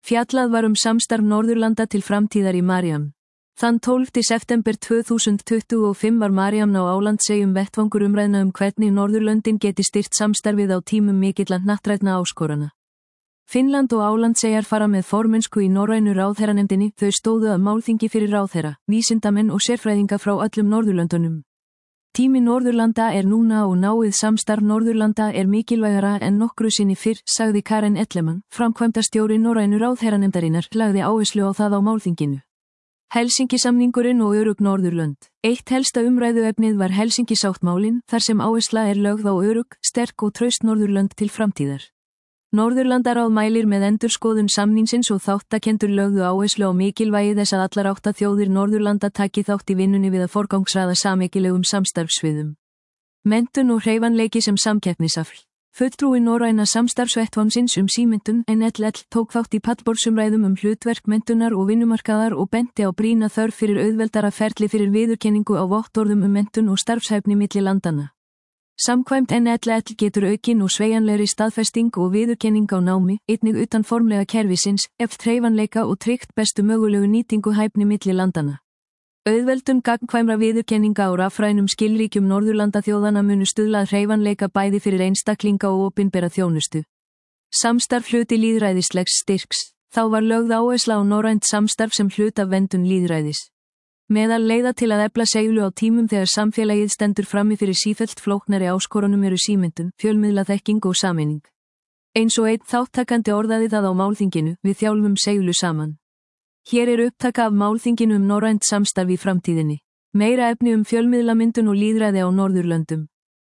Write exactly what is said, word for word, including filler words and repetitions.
Fjallað var um samstarf Norðurlanda til framtíðar í Mariam. Þann tólfta september tvö þúsund tuttugu og fimm var Mariam á Álandseyjum vettvangur umræðna um hvernig Norðurlöndin geti styrkt samstarfið á tímum mikilla hnattrænna áskorana. Finnland og Álandseyjar fara með formennsku í norrænu ráðherranefndinni, þau stóðu að málþingi fyrir ráðherra, vísindamenn og sérfræðinga frá öllum Norðurlöndunum. Tími Norðurlanda er núna og náið samstarf Norðurlanda er mikilvægara en nokkru sinni fyrr, sagði Karen Ellemann, framkvæmdastjóri norrænu ráðherranefndarinnar, lagði áherslu á það á málþinginu. Helsinki-samningurinn og örugg Norðurlönd. Eitt helsta umræðuefnið var Helsinki-sáttmálinn, þar sem áhersla er lögð á örugg, sterk og traust Norðurlönd til framtíðar. Norðurlandaráð mælir með endurskoðun samningsins og þáttakendur lögðu áherslu á mikilvægi þess að allar átta þjóðir Norðurlanda taki þátt í vinnunni við að forgangsraða sameiginlegum samstarfssviðum. Menntun og hreyfanleiki sem samkeppnisafl. Fulltrúi norræna samstarfsvettvangsins um símenntun N L L tók þátt í pallborðsumræðum um hlutverk menntunar og vinnumarkaðar og benti á brýna þörf fyrir auðveldara ferli fyrir viðurkenningu á vottorðum um menntun og starfshæfni milli landanna. Samkvæmt N L L getur aukin og sveigjanlegri staðfesting og viðurkenning á námi, einnig utan formlega kerfisins, ef hreyfanleika og tryggt bestu mögulegu nýtingu hæfni milli landana. Auðveldun gagnkvæmra viðurkenninga á rafrænum skilríkjum Norðurlandaþjóðanna munu stuðla að hreyfanleika bæði fyrir einstaklinga og opinbera þjónustu. Samstarf hluti lýðræðislegs styrks. Þá var lögð áhersla á norrænt samstarf sem hlut af verndun lýðræðis. Meðal leiða til að efla seiglu á tímum þegar samfélagið stendur frammi fyrir sífellt flóknari áskorunum eru símyndun, fjölmiðlaþekking og sameining. Eins og einn þáttakandi orðaði það á málþinginu, við þjálfum seiglu saman. Hér er upptaka af málþinginu um norrænt samstarf í framtíðinni. Meira efni um fjölmiðlamyndun og lýðræði á Norðurlöndum.